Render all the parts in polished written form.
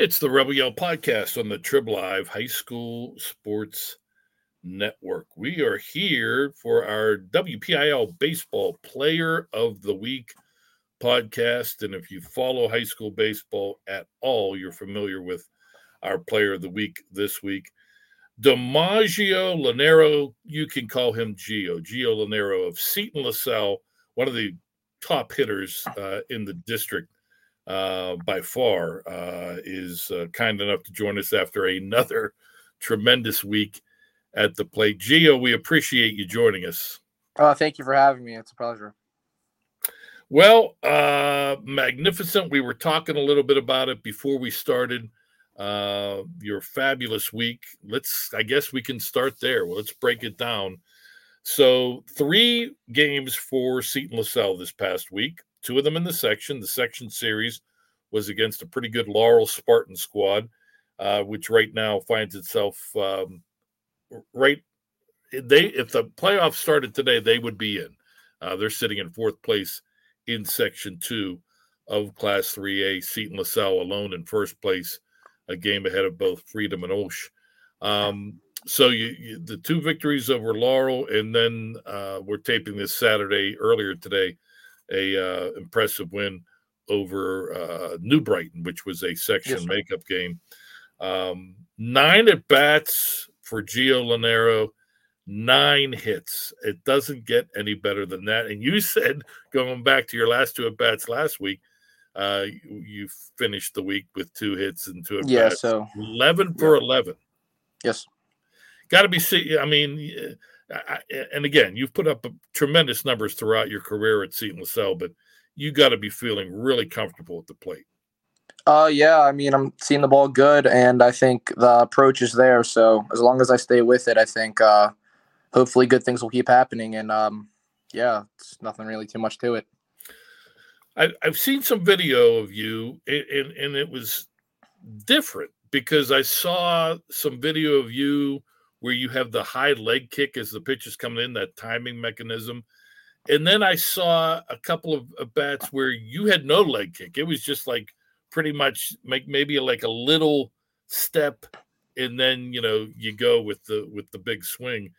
It's the Rebel Yell podcast on the Trib Live High School Sports Network. We are here for our WPIL Baseball Player of the Week podcast. And if you follow high school baseball at all, you're familiar with our Player of the Week this week. DiMaggio Llanero, you can call him Gio Llanero of Seton LaSalle, one of the top hitters in the district. By far, is kind enough to join us after another tremendous week at the plate. Gio, we appreciate you joining us. Thank you for having me. It's a pleasure. Well, magnificent. We were talking a little bit about it before we started. Your fabulous week. I guess we can start there. Well, let's break it down. So 3 games for Seton LaSalle this past week. 2 of them in the section. The section series was against a pretty good Laurel Spartan squad, which right now finds itself if the playoffs started today, they would be in. They're sitting in 4th place in Section 2 of Class 3A. Seton LaSalle alone in 1st place, a game ahead of both Freedom and Osh. So the 2 victories over Laurel, and then we're taping this Saturday earlier today. A impressive win over New Brighton, which was a section makeup game. 9 at-bats for Gio Llanero, 9 hits. It doesn't get any better than that. And you said, going back to your last 2 at-bats last week, you finished the week with 2 hits and 2 at-bats. Yeah, so 11 for 11. Yes. Got to be, I mean, and again, you've put up tremendous numbers throughout your career at Seton LaSalle, but you got to be feeling really comfortable at the plate. Yeah, I mean, I'm seeing the ball good, and I think the approach is there. So as long as I stay with it, I think hopefully good things will keep happening. And yeah, it's nothing really too much to it. I've seen some video of you, and it was different because I saw some video of you where you have the high leg kick as the pitch is coming in, that timing mechanism. And then I saw a couple of bats where you had no leg kick. It was just like pretty much maybe like a little step, and then, you go with the big swing.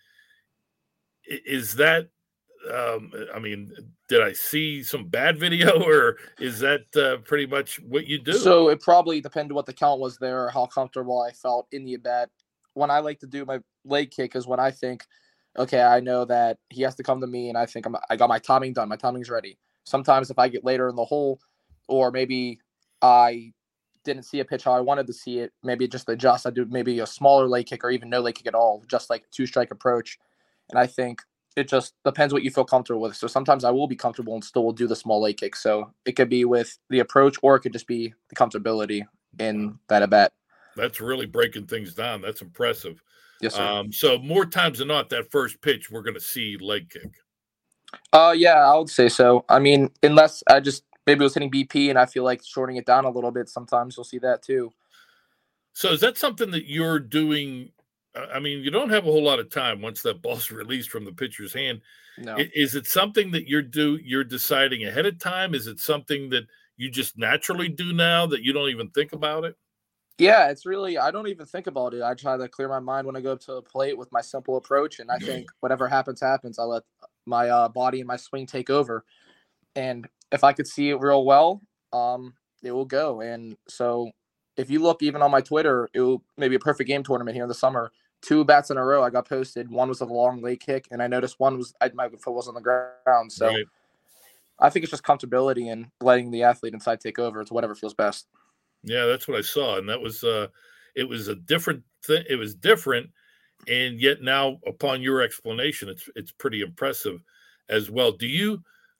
Is that, I mean, did I see some bad video, or is that pretty much what you do? So it probably depended what the count was there, or how comfortable I felt in the at-bat. When I like to do my leg kick is when I think, okay, I know that he has to come to me, and I think I got my timing done. My timing's ready. Sometimes if I get later in the hole, or maybe I didn't see a pitch how I wanted to see it, maybe just adjust. I do maybe a smaller leg kick or even no leg kick at all, just like a 2-strike approach. And I think it just depends what you feel comfortable with. So sometimes I will be comfortable and still will do the small leg kick. So it could be with the approach, or it could just be the comfortability in that at bat. That's really breaking things down. That's impressive. Yes, sir. So more times than not, that first pitch, we're going to see leg kick. Yeah, I would say so. I mean, unless I just maybe was hitting BP and I feel like shorting it down a little bit, sometimes you'll see that too. So is that something that you're doing? I mean, you don't have a whole lot of time once that ball's released from the pitcher's hand. No. Is it something that you're deciding ahead of time? Is it something that you just naturally do now that you don't even think about it? Yeah, it's really, I don't even think about it. I try to clear my mind when I go up to the plate with my simple approach. And I think whatever happens, happens. I let my body and my swing take over. And if I could see it real well, it will go. And so if you look even on my Twitter, it will maybe a perfect game tournament here in the summer. 2 bats in a row I got posted. One was a long leg kick, and I noticed one was my foot was on the ground. So right. I think it's just comfortability and letting the athlete inside take over to whatever feels best. Yeah, that's what I saw, and that was it was a different thing. It was different, and yet now, upon your explanation, it's pretty impressive as well. Do you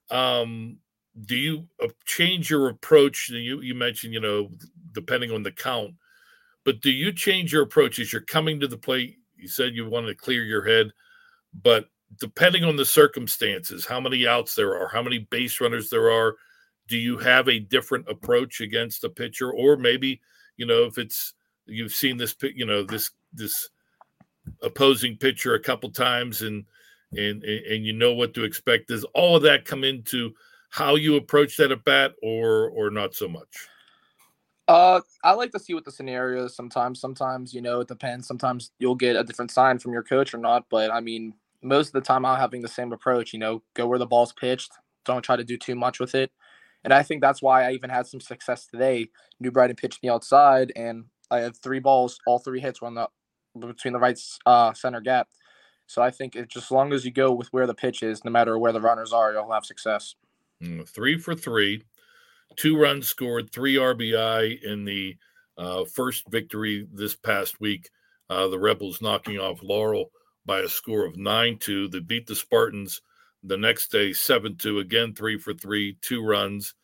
change your approach? You mentioned, depending on the count, but do you change your approach as you're coming to the plate? You said you wanted to clear your head, but depending on the circumstances, how many outs there are, how many base runners there are, do you have a different approach against a pitcher? Or maybe, if it's, you've seen this, this opposing pitcher a couple times and you know what to expect. Does all of that come into how you approach that at bat, or not so much? I like to see what the scenario is sometimes. Sometimes, it depends. Sometimes you'll get a different sign from your coach or not. But I mean, most of the time I'm having the same approach, go where the ball's pitched. Don't try to do too much with it. And I think that's why I even had some success today. New Brighton pitched me outside, and I had 3 balls. All 3 hits were between the right center gap. So I think it's just as long as you go with where the pitch is, no matter where the runners are, you'll have success. 3 for 3, 2 runs scored, 3 RBI in the first victory this past week. The Rebels knocking off Laurel by a score of 9-2. They beat the Spartans the next day 7-2. Again, 3 for 3, 2 runs,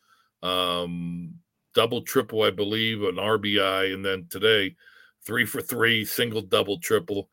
double, triple, I believe, an RBI, and then today 3 for 3, single, double, triple.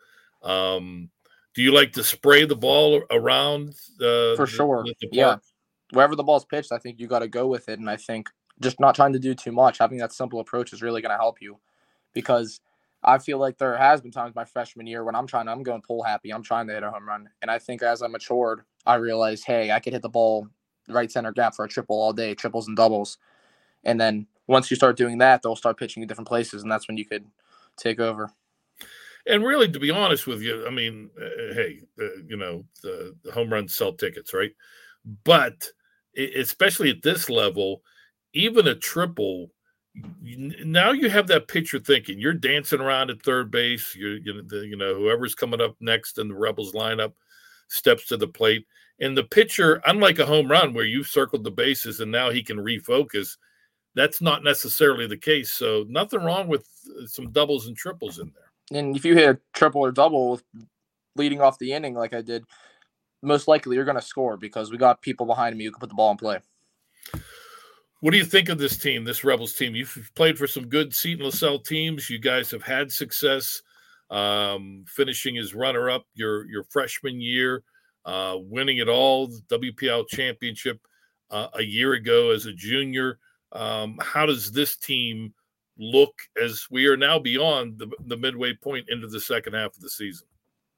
Do you like to spray the ball around? For sure. Yeah. Wherever the ball's pitched, I think you got to go with it. And I think just not trying to do too much, having that simple approach is really going to help you, because I feel like there has been times my freshman year when I'm going pull happy. I'm trying to hit a home run. And I think as I matured, I realized, hey, I could hit the ball right center gap for a triple all day, triples and doubles. And then once you start doing that, they'll start pitching you different places. And that's when you could take over. And really, to be honest with you, I mean, hey, the home runs sell tickets, right? But especially at this level, even a triple, now you have that pitcher thinking. You're dancing around at third base. Whoever's coming up next in the Rebels lineup steps to the plate. And the pitcher, unlike a home run where you've circled the bases and now he can refocus, that's not necessarily the case. So nothing wrong with some doubles and triples in there. And if you hit a triple or double leading off the inning like I did, most likely you're going to score because we got people behind me who can put the ball in play. What do you think of this team, this Rebels team? You've played for some good Seton LaSalle teams. You guys have had success, finishing as runner-up your freshman year, winning it all, the WPL championship a year ago as a junior. How does this team look as we are now beyond the midway point into the second half of the season?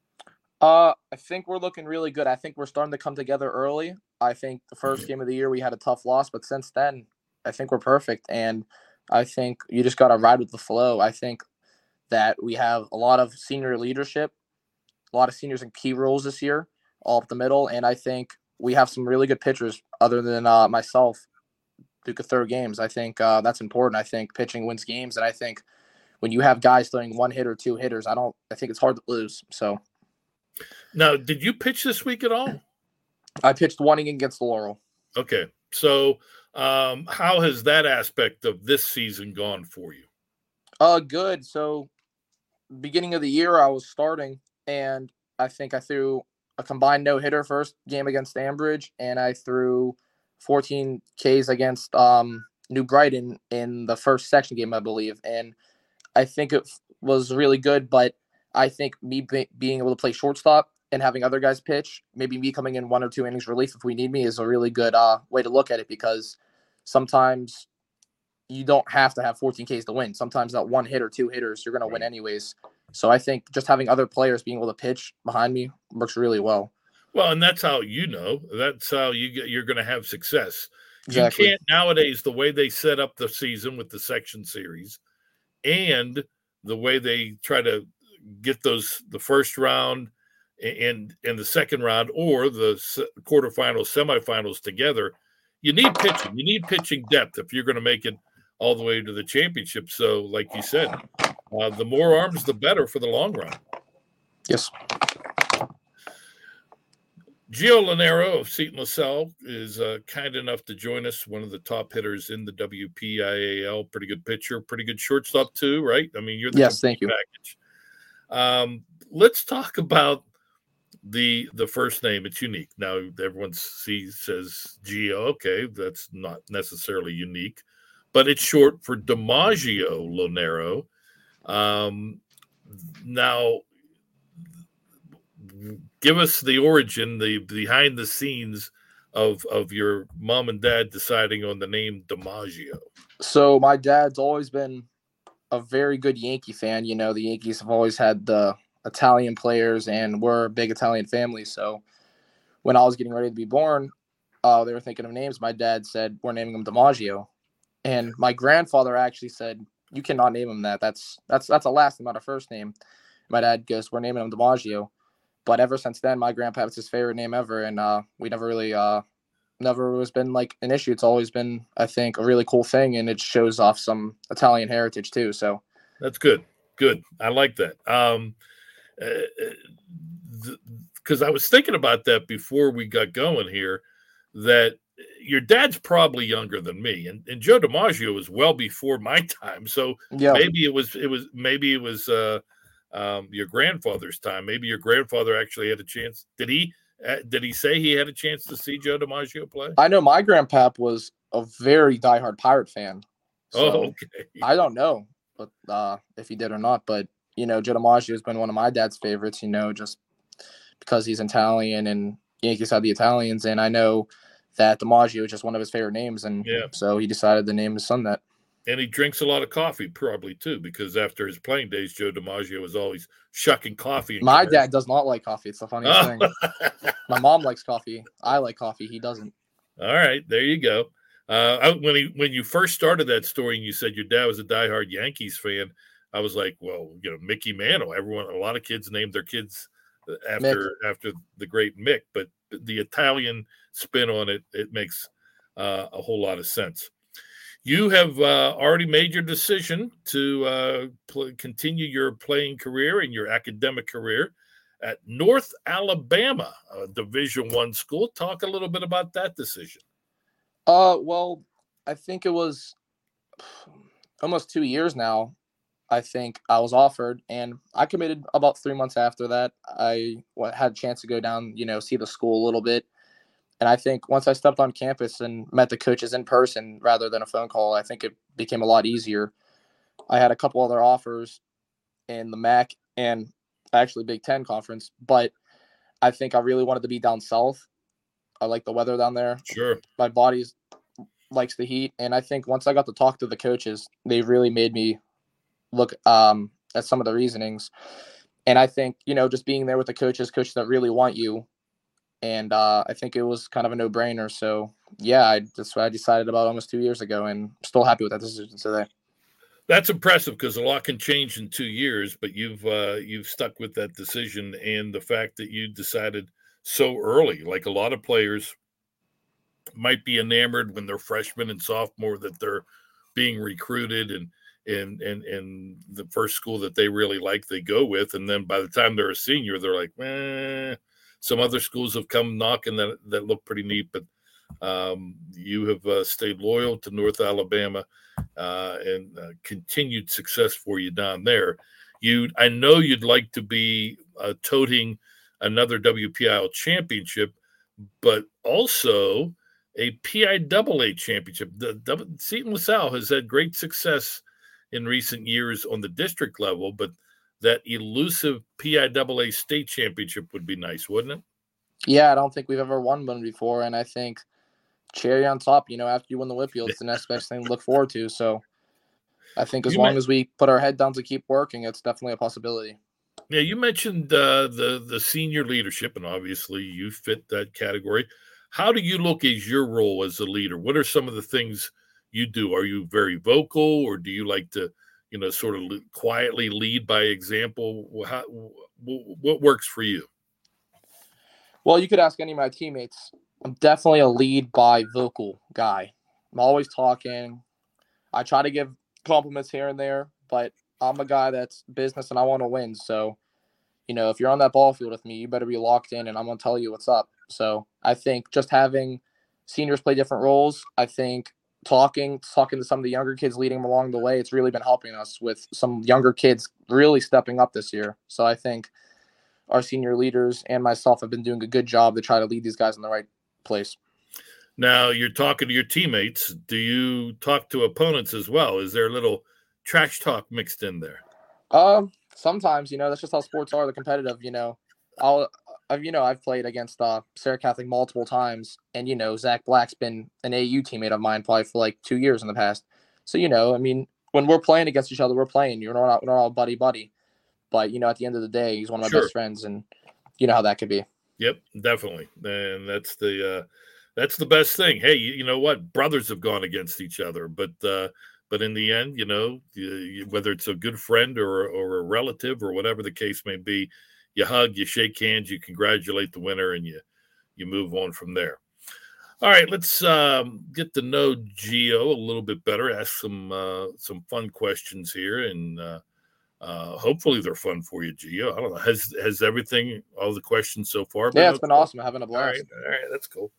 I think we're looking really good. I think we're starting to come together early. I think the first game of the year we had a tough loss, but since then, I think we're perfect. And I think you just got to ride with the flow. I think that we have a lot of senior leadership, a lot of seniors in key roles this year, all up the middle. And I think we have some really good pitchers other than myself who could throw games. I think that's important. I think pitching wins games. And I think when you have guys throwing one hitter, 2 hitters, I think it's hard to lose. So. Now, did you pitch this week at all? I pitched 1 inning against Laurel. Okay. So how has that aspect of this season gone for you? Good. So beginning of the year, I was starting, and I think I threw a combined no-hitter first game against Ambridge, and I threw 14 Ks against New Brighton in the first section game, I believe. And I think it was really good, but I think me being able to play shortstop and having other guys pitch, maybe me coming in 1 or 2 innings relief if we need me, is a really good way to look at it, because sometimes you don't have to have 14 Ks to win. Sometimes that 1 hit or 2 hitters, you're going to win anyways. So I think just having other players being able to pitch behind me works really well. Well, and that's how that's how you're going to have success. Exactly. You can't nowadays, the way they set up the season with the section series and the way they try to get the first round and the second round or the quarterfinals, semifinals together, you need pitching. You need pitching depth if you're going to make it all the way to the championship. So, like you said, the more arms, the better for the long run. Yes. Gio Lanero of Seton LaSalle is kind enough to join us, one of the top hitters in the WPIAL. Pretty good pitcher, pretty good shortstop too, right? I mean, you're the thank you. package. Let's talk about the first name. It's unique. Now everyone says Gio. Okay, that's not necessarily unique, but it's short for DiMaggio Lanero. Now, give us the origin, the behind the scenes of your mom and dad deciding on the name DiMaggio. So my dad's always been a very good Yankee fan. You know, the Yankees have always had the Italian players, and we're a big Italian family. So when I was getting ready to be born, they were thinking of names. My dad said, we're naming him DiMaggio. And my grandfather actually said, "You cannot name him that. That's a last name, not a first name." My dad goes, "We're naming him DiMaggio." But ever since then, my grandpa, it's his favorite name ever, and we never really never has been like an issue. It's always been, I think, a really cool thing, and it shows off some Italian heritage too. So that's good. Good. I like that. Because I was thinking about that before we got going here, that your dad's probably younger than me, and Joe DiMaggio was well before my time. So yeah, maybe it was your grandfather's time. Maybe your grandfather actually had a chance. Did he say he had a chance to see Joe DiMaggio play? I know my grandpap was a very diehard Pirate fan. So okay. I don't know, but if he did or not. But Joe DiMaggio has been one of my dad's favorites. Just because he's Italian and Yankees had the Italians, and I know that DiMaggio is just one of his favorite names, and so he decided to name his son that. And he drinks a lot of coffee, probably too, because after his playing days, Joe DiMaggio was always shucking coffee. My dad does not like coffee. It's the funniest thing. My mom likes coffee. I like coffee. He doesn't. All right, there you go. When you first started that story and you said your dad was a diehard Yankees fan, I was like, well, Mickey Mantle. A lot of kids named their kids after the great Mick, but the Italian spin on it makes a whole lot of sense. You have already made your decision to continue your playing career and your academic career at North Alabama, a Division I school. Talk a little bit about that decision. Well, I think it was almost 2 years now. I think I was offered, and I committed about 3 months after that. I had a chance to go down, see the school a little bit. And I think once I stepped on campus and met the coaches in person rather than a phone call, I think it became a lot easier. I had a couple other offers in the MAC and actually Big Ten conference, but I think I really wanted to be down south. I like the weather down there. Sure. My body likes the heat. And I think once I got to talk to the coaches, they really made me look at some of the reasonings. And I think, just being there with the coaches that really want you. And I think it was kind of a no-brainer. So, yeah, that's what I decided about almost 2 years ago, and I'm still happy with that decision today. That's impressive because a lot can change in 2 years, but you've stuck with that decision, and the fact that you decided so early, like a lot of players might be enamored when they're freshmen and sophomore that they're being recruited and the first school that they really like they go with, and then by the time they're a senior, they're like, some other schools have come knocking that look pretty neat, but you have stayed loyal to North Alabama and continued success for you down there. I know you'd like to be toting another WPIAL championship, but also a PIAA championship. Seton LaSalle has had great success in recent years on the district level, but that elusive PIAA state championship would be nice, wouldn't it? Yeah, I don't think we've ever won one before, and I think cherry on top, after you win the WPIAL, it's the next best thing to look forward to. So I think as long as we put our head down to keep working, it's definitely a possibility. Yeah, you mentioned the senior leadership, and obviously you fit that category. How do you look as your role as a leader? What are some of the things you do? Are you very vocal, or do you like to sort of quietly lead by example? What works for you? Well, you could ask any of my teammates. I'm definitely a lead by vocal guy. I'm always talking. I try to give compliments here and there, but I'm a guy that's business and I want to win. So, if you're on that ball field with me, you better be locked in and I'm going to tell you what's up. So I think just having seniors play different roles, I think talking to some of the younger kids, leading them along the way, it's really been helping us with some younger kids really stepping up this year. So I think our senior leaders and myself have been doing a good job to try to lead these guys in the right place. Now you're talking to your teammates. Do you talk to opponents as well? Is there a little trash talk mixed in there? Sometimes, that's just how sports are. They're competitive, I've played against Sarah Catholic multiple times, and Zach Black's been an AU teammate of mine probably for like 2 years in the past. So when we're playing against each other, we're playing. We're not all buddy, but at the end of the day, he's one of my best friends, and you know how that could be. Yep, definitely, and that's That's the best thing. Hey, you know what? Brothers have gone against each other, but in the end, whether it's a good friend or a relative or whatever the case may be, you hug, you shake hands, you congratulate the winner, and you move on from there. All right, let's get to know Gio a little bit better. Ask some fun questions here, and hopefully they're fun for you, Gio. I don't know. Has everything, all the questions so far? Yeah, it's been awesome. Having a blast. All right, that's cool.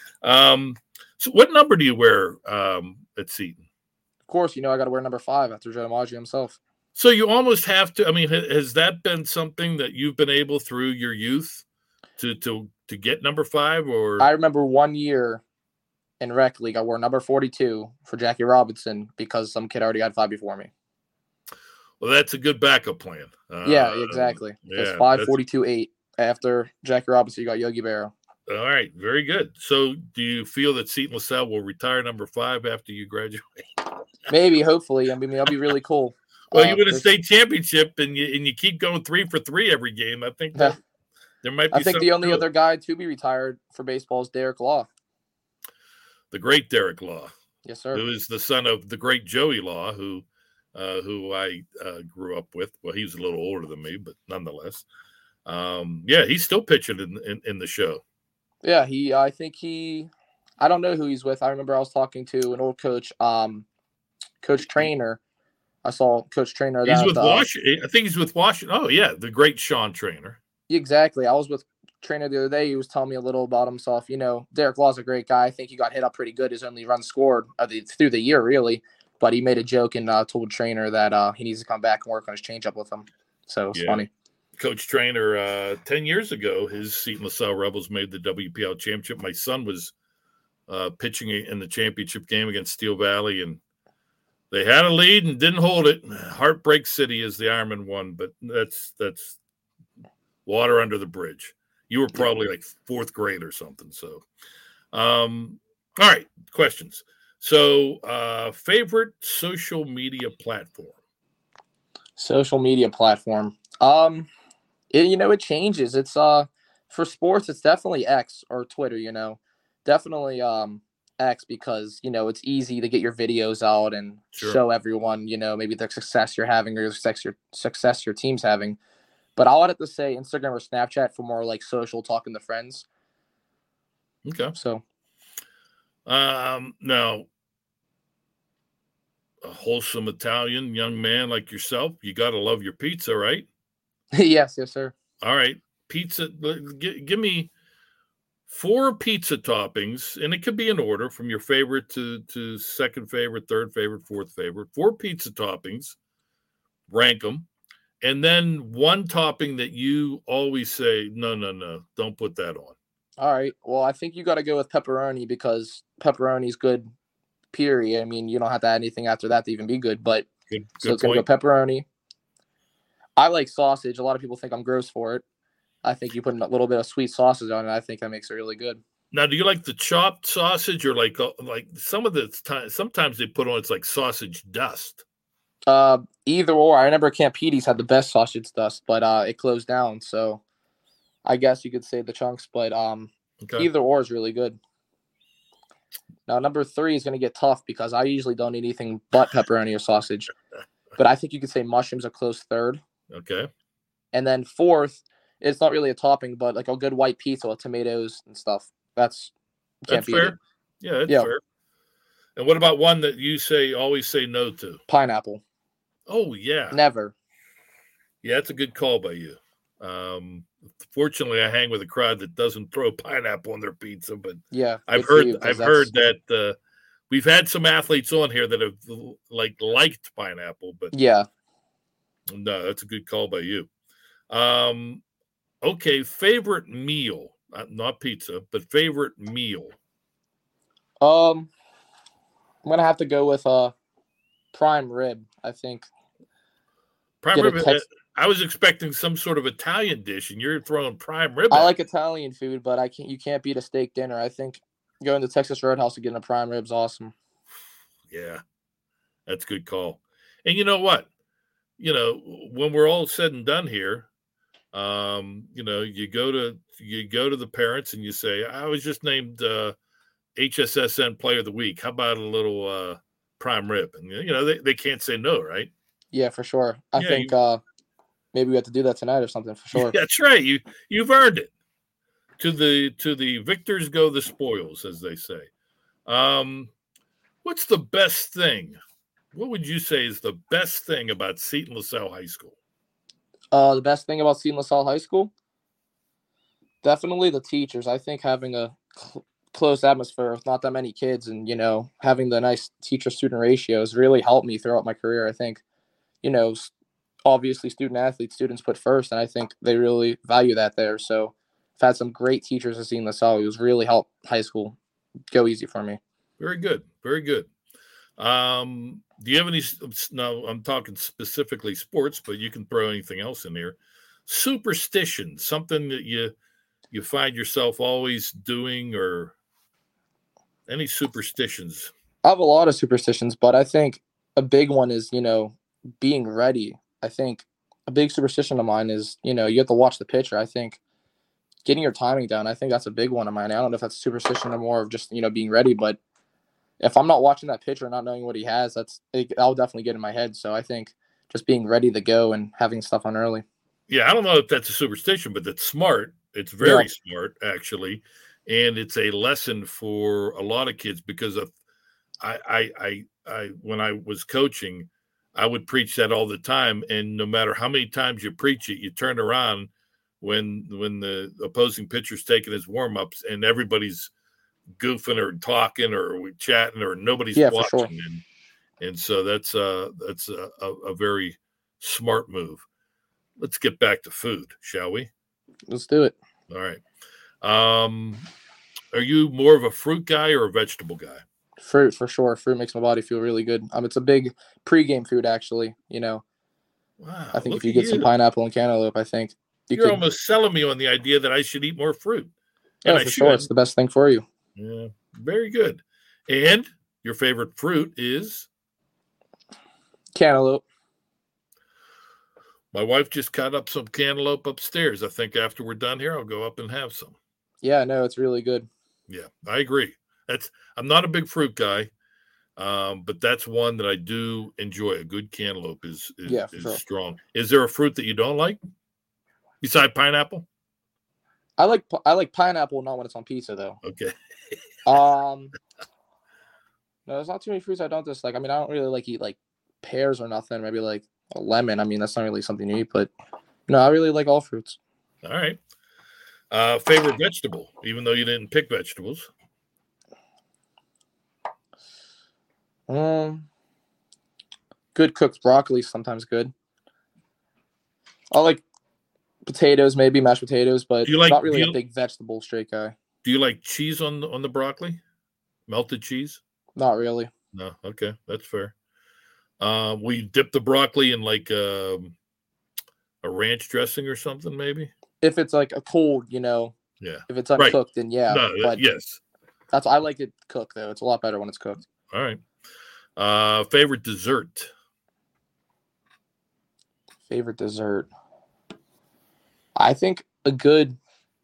So what number do you wear at Seton? Of course, I got to wear number 5 after Joe DiMaggio himself. So you almost have to. I mean, has that been something that you've been able through your youth to get number 5? Or I remember one year in rec league, I wore number 42 for Jackie Robinson because some kid already had 5 before me. Well, that's a good backup plan. Yeah, exactly. It's 5:42.8 after Jackie Robinson. You got Yogi Berra. All right, very good. So, do you feel that Seton LaSalle will retire number 5 after you graduate? Maybe, hopefully. I mean, that'll be really cool. Well, you win a state championship, and you keep going 3 for 3 every game. I think there might be. I think the only other guy to be retired for baseball is Derek Law. The great Derek Law. Yes, sir. Who is the son of the great Joey Law, who I grew up with. Well, he was a little older than me, but nonetheless, he's still pitching in the show. Yeah, I don't know who he's with. I remember I was talking to an old coach, Coach Trainer. I saw Coach Trainer. He's with Washington. I think he's with Washington. Oh, yeah, the great Sean Trainer. Exactly. I was with Trainer the other day. He was telling me a little about himself. Derek Law's a great guy. I think he got hit up pretty good. His only run scored through the year, really. But he made a joke and told Trainer that he needs to come back and work on his changeup with him. So it's funny. Coach Trainer, 10 years ago, his Seton LaSalle Rebels made the WPL championship. My son was pitching in the championship game against Steel Valley, and they had a lead and didn't hold it. Heartbreak City as the Ironman won, but that's water under the bridge. You were probably like 4th grade or something. So, all right, questions. So, favorite social media platform? Social media platform. It changes. It's for sports, it's definitely X or Twitter. Definitely X because it's easy to get your videos out and show everyone maybe the success you're having or the success your team's having. But I'll have to say Instagram or Snapchat for more like social talking to friends. Okay. So, now, a wholesome Italian young man like yourself, you got to love your pizza, right? Yes, sir. All right. Pizza. Give me 4 pizza toppings, and it could be in order from your favorite to second favorite, third favorite, fourth favorite. 4 pizza toppings, rank them, and then one topping that you always say, no, don't put that on. All right. Well, I think you got to go with pepperoni because pepperoni is good, period. I mean, you don't have to add anything after that to even be good, but good it's going to go pepperoni. I like sausage. A lot of people think I'm gross for it. I think you put a little bit of sweet sausage on it. I think that makes it really good. Now, do you like the chopped sausage or like some of the time? Sometimes they put on it's like sausage dust. Either or. I remember Camp Petey's had the best sausage dust, but it closed down. So I guess you could say the chunks, but either or is really good. Now, number 3 is going to get tough because I usually don't eat anything but pepperoni or sausage. But I think you could say mushrooms a close 3rd. Okay. And then 4th, it's not really a topping, but like a good white pizza with tomatoes and stuff. That's fair. Yeah, that's fair. And what about one that you always say no to? Pineapple. Oh, yeah. Never. Yeah, that's a good call by you. Fortunately, I hang with a crowd that doesn't throw pineapple on their pizza, but yeah, I've heard that we've had some athletes on here that have liked pineapple, but yeah, no, that's a good call by you. Okay, favorite meal, not pizza, but favorite meal. I'm gonna have to go with prime rib. I think prime rib. I was expecting some sort of Italian dish, and you're throwing prime rib. I like Italian food, but you can't beat a steak dinner. I think going to Texas Roadhouse and getting a prime rib is awesome. Yeah, that's a good call. And you know what? When we're all said and done here, you go to the parents and you say, I was just named HSSN Player of the Week. How about a little prime rib? And they can't say no, right? Yeah, for sure. I Yeah, think maybe we have to do that tonight or something for sure. That's right. You've earned it. To the victors go the spoils, as they say. What's the best thing? What would you say is the best thing about Seton LaSalle High School? The best thing about Seton LaSalle High School? Definitely the teachers. I think having a close atmosphere with not that many kids and, having the nice teacher-student ratios really helped me throughout my career. I think, obviously students put first, and I think they really value that there. So I've had some great teachers at Seton LaSalle who's really helped high school go easy for me. Very good. Very good. Do you have any, no, I'm talking specifically sports, but you can throw anything else in here. Superstition, something that you find yourself always doing, or any superstitions? I have a lot of superstitions, but I think a big one is, being ready. I think a big superstition of mine is, you have to watch the pitcher. I think getting your timing down, I think that's a big one of mine. I don't know if that's a superstition or more of just, being ready, but if I'm not watching that pitcher and not knowing what he has, that'll definitely get in my head. So I think just being ready to go and having stuff on early. Yeah, I don't know if that's a superstition, but that's smart. It's very smart, actually, and it's a lesson for a lot of kids because of I when I was coaching, I would preach that all the time, and no matter how many times you preach it, you turn around when the opposing pitcher's taking his warm ups and everybody's goofing or talking or chatting or nobody's watching, for sure. and so that's a very smart move. Let's get back to food, shall we? Let's do it. All right. Are you more of a fruit guy or a vegetable guy? Fruit, for sure. Fruit makes my body feel really good. It's a big pregame food, actually. Wow. I think if you get some pineapple and cantaloupe, I think you're almost selling me on the idea that I should eat more fruit. Yeah, for sure. It's the best thing for you. Yeah, very good. And your favorite fruit is? Cantaloupe. My wife just cut up some cantaloupe upstairs. I think after we're done here, I'll go up and have some. Yeah, no, it's really good. Yeah, I agree. I'm not a big fruit guy, but that's one that I do enjoy. A good cantaloupe is sure. Strong. Is there a fruit that you don't like besides pineapple? I like pineapple, not when it's on pizza, though. Okay. No, there's not too many fruits I don't dislike. I don't really eat pears or nothing. Maybe a lemon. That's not really something you eat, but no, I really like all fruits. All right. Favorite vegetable, even though you didn't pick vegetables? Good cooked broccoli, sometimes good. I like potatoes, maybe mashed potatoes, but not really a big vegetable straight guy. Do you like cheese on the broccoli? Melted cheese? Not really. No. Okay, that's fair. Will you dip the broccoli in a ranch dressing or something, maybe? If it's a cold, Yeah. If it's uncooked, then yeah. No, but yes. I like it cooked though. It's a lot better when it's cooked. All right. Favorite dessert? Favorite dessert? I think a good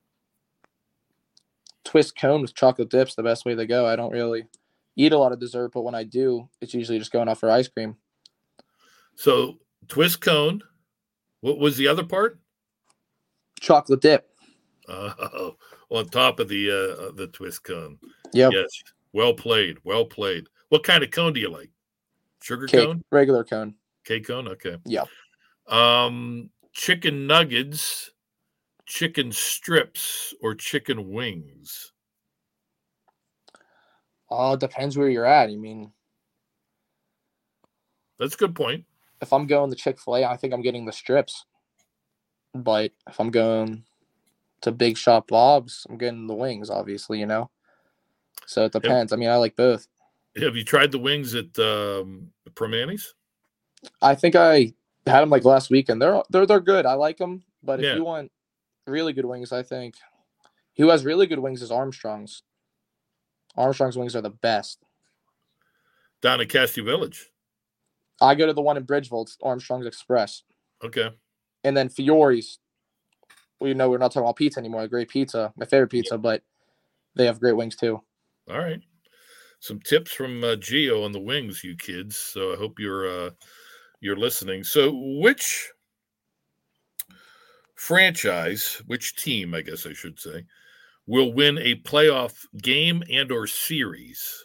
twist cone with chocolate dip's the best way to go. I don't really eat a lot of dessert, but when I do, it's usually just going out for ice cream. So twist cone. What was the other part? Chocolate dip. On top of the twist cone. Yep. Yes. Well played. Well played. What kind of cone do you like? Sugar cake, cone? Regular cone. Cake cone? Okay. Yeah. Chicken nuggets, chicken strips, or chicken wings? It depends where you're at. That's a good point. If I'm going to Chick-fil-A, I think I'm getting the strips. But if I'm going to Big Shot Bob's, I'm getting the wings, obviously, So it depends. I like both. Have you tried the wings at Primanti's? I think I had them last week, and they're good. I like them, but if you want really good wings, I think who has really good wings is Armstrong's. Armstrong's wings are the best. Down at Castile Village. I go to the one in Bridgeville. It's Armstrong's Express. Okay. And then Fiore's. Well, we're not talking about pizza anymore. Great pizza, my favorite pizza, but they have great wings too. All right. Some tips from Gio on the wings, you kids. So I hope you're listening. So which franchise, which team, I guess I should say, will win a playoff game and or series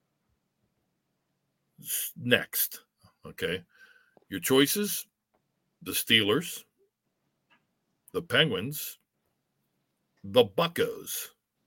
next? Okay. Your choices: the Steelers, the Penguins, the Buccos.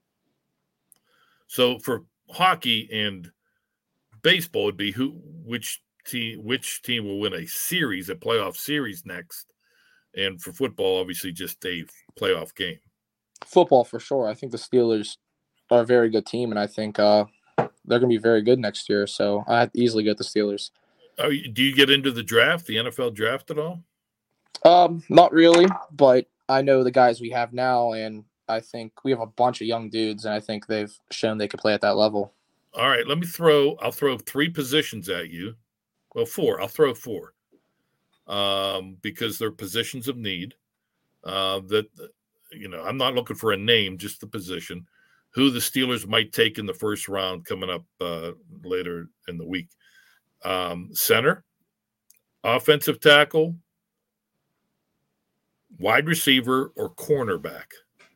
So for hockey and baseball, would be which team will win a series, a playoff series next, and for football, obviously just a playoff game. Football for sure. I think the Steelers are a very good team, and I think they're going to be very good next year. So I easily get the Steelers. Do you get into the draft, the NFL draft at all? Not really, but I know the guys we have now, and I think we have a bunch of young dudes, and I think they've shown they can play at that level. All right, I'll throw 3 positions at you. Well, 4. I'll throw 4. Because they're positions of need. That I'm not looking for a name, just the position. Who the Steelers might take in the first round coming up later in the week. Center, offensive tackle, wide receiver, or cornerback.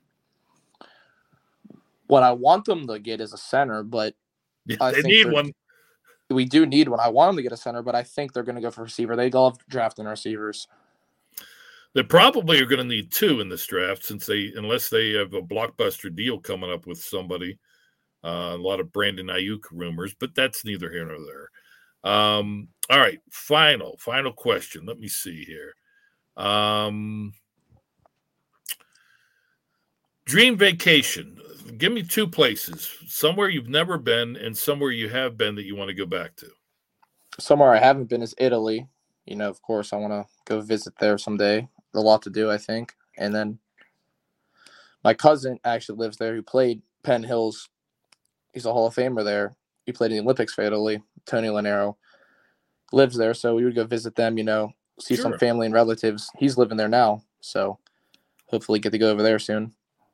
What I want them to get is a center, but they need one. We do need one. I want them to get a center, but I think they're going to go for receiver. They love drafting receivers. They probably are going to need 2 in this draft, unless they have a blockbuster deal coming up with somebody. A lot of Brandon Ayuk rumors, but that's neither here nor there. All right, final question. Let me see here. Dream vacation. Give me 2 places, somewhere you've never been and somewhere you have been that you want to go back to. Somewhere I haven't been is Italy. Of course, I want to go visit there someday. A lot to do, I think. And then my cousin actually lives there who played Penn Hills. He's a Hall of Famer there. He played in the Olympics for Italy. Tony Lanero lives there, so we would go visit them, see Sure. some family and relatives. He's living there now, so hopefully get to go over there soon.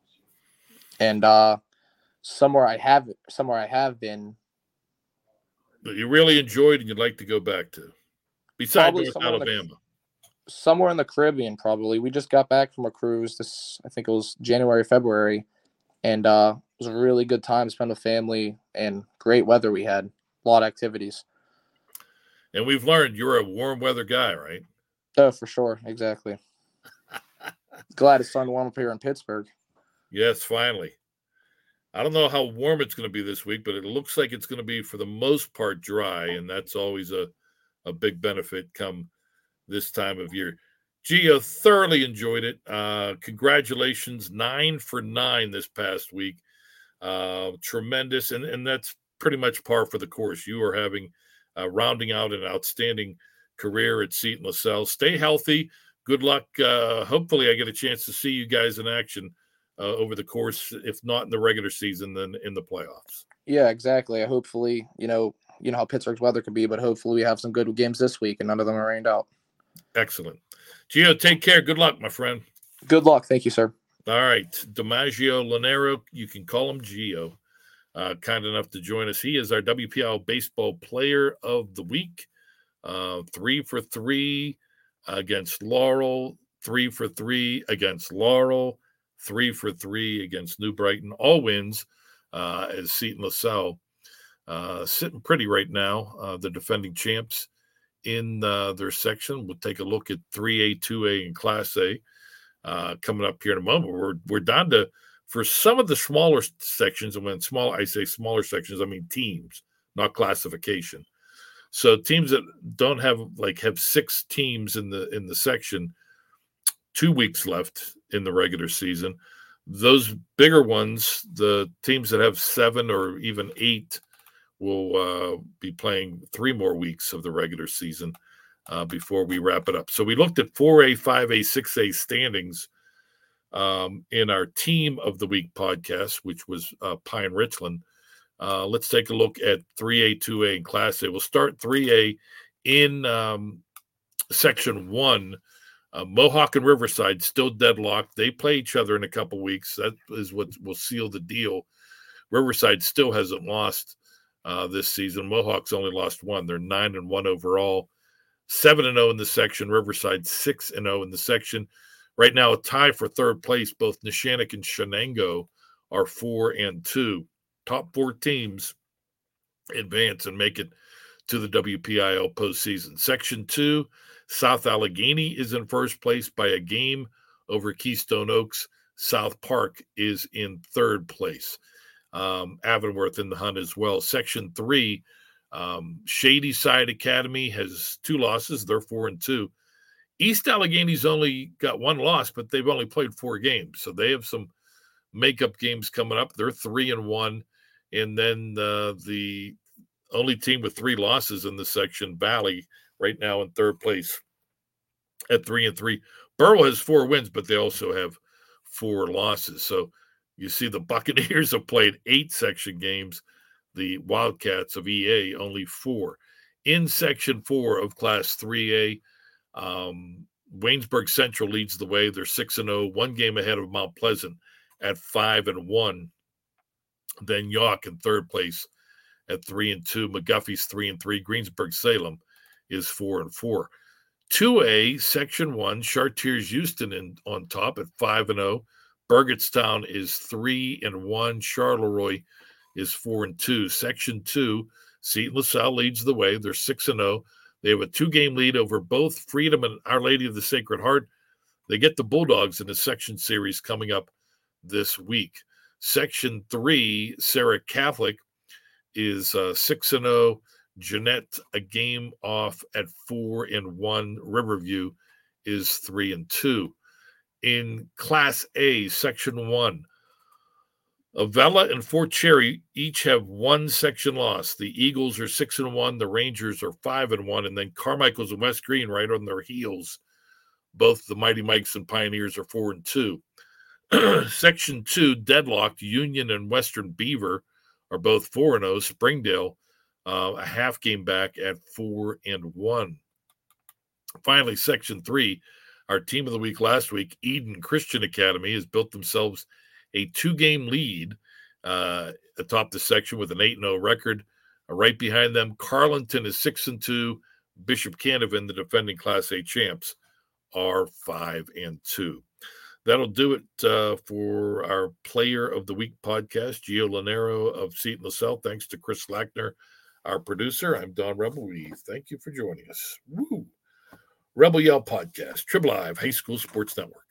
And somewhere I have been that you really enjoyed and you'd like to go back to, besides North Alabama. Somewhere in the Caribbean, probably. We just got back from a cruise. I think it was January, February, and it was a really good time to spend with family and great weather we had. A lot of activities. And we've learned you're a warm weather guy, right? Oh, for sure. Exactly. Glad it's starting to warm up here in Pittsburgh. Yes, finally. I don't know how warm it's going to be this week, but it looks like it's going to be, for the most part, dry, and that's always a big benefit come this time of year. Gio, thoroughly enjoyed it. Congratulations, 9 for 9 this past week. Tremendous, and that's pretty much par for the course. You are having rounding out an outstanding career at Seton LaSalle. Stay healthy. Good luck. Hopefully I get a chance to see you guys in action over the course, if not in the regular season, then in the playoffs. Yeah, exactly. Hopefully, you know how Pittsburgh's weather can be, but hopefully we have some good games this week and none of them are rained out. Excellent. Gio, take care. Good luck, my friend. Good luck. Thank you, sir. All right. DiMaggio Lanero, you can call him Gio. Kind enough to join us. He is our WPL Baseball Player of the Week. 3 for 3 against Laurel. 3 for 3 against Laurel. 3 for 3 against New Brighton. All wins as Seton LaSalle sitting pretty right now. The defending champs in their section. We'll take a look at 3A, 2A, and Class A coming up here in a moment. We're down to, for some of the smaller sections, and when I say smaller sections, I mean teams, not classification. So teams that don't have 6 teams in the section, 2 weeks left in the regular season. Those bigger ones, the teams that have 7 or even 8, will be playing 3 more weeks of the regular season before we wrap it up. So we looked at 4A, 5A, 6A standings in our Team of the Week podcast, which was Pine Richland. Let's take a look at 3A, 2A, and Class A. We'll start 3A in Section 1. Mohawk and Riverside still deadlocked. They play each other in a couple weeks. That is what will seal the deal. Riverside still hasn't lost this season. Mohawks only lost one. They're 9-1 overall, 7-0 in the section. Riverside 6-0 in the section. Right now, a tie for third place. Both Neshannock and Shenango are 4-2. Top 4 teams advance and make it to the WPIL postseason. Section 2, South Allegheny is in first place by a game over Keystone Oaks. South Park is in third place. Avonworth in the hunt as well. Section 3, Shady Side Academy has 2 losses. They're 4-2. East Allegheny's only got 1 loss, but they've only played 4 games. So they have some makeup games coming up. They're 3-1. And then the only team with 3 losses in the section, Valley, right now in third place at 3-3. Burwell has 4 wins, but they also have 4 losses. So you see the Buccaneers have played 8 section games. The Wildcats of EA only 4. In Section 4 of Class 3A, Waynesburg Central leads the way. They're 6-0, 1 game ahead of Mount Pleasant at 5-1. Then York in third place at 3-2. McGuffey's 3-3. Greensburg-Salem is 4-4. 2A, Section 1, Chartiers Houston on top at 5-0. Burgettstown is 3-1. Charleroi is 4-2. Section 2, Seton LaSalle leads the way. They're 6-0. They have a 2-game lead over both Freedom and Our Lady of the Sacred Heart. They get the Bulldogs in the section series coming up this week. Section 3, Sarah Catholic is 6-0. Jeanette, a game off at 4-1. Riverview is 3-2. In Class A, Section 1, Avella and Fort Cherry each have 1 section loss. The Eagles are 6-1. The Rangers are 5-1. And then Carmichael's and West Green right on their heels. Both the Mighty Mikes and Pioneers are 4-2. Section 2, deadlocked, Union and Western Beaver are both 4-0. Springdale, a half game back at 4-1. Finally, Section 3, our team of the week last week, Eden Christian Academy, has built themselves a 2-game lead atop the section with an 8-0 record. Right behind them, Carlinton is 6-2. Bishop Canevin, the defending Class A champs, are 5-2. That'll do it for our Player of the Week podcast. Gio Lanero of Seton LaSalle. Thanks to Chris Lackner, our producer. I'm Don Rebel. We thank you for joining us. Woo! Rebel Yell Podcast, Triple Live High School Sports Network.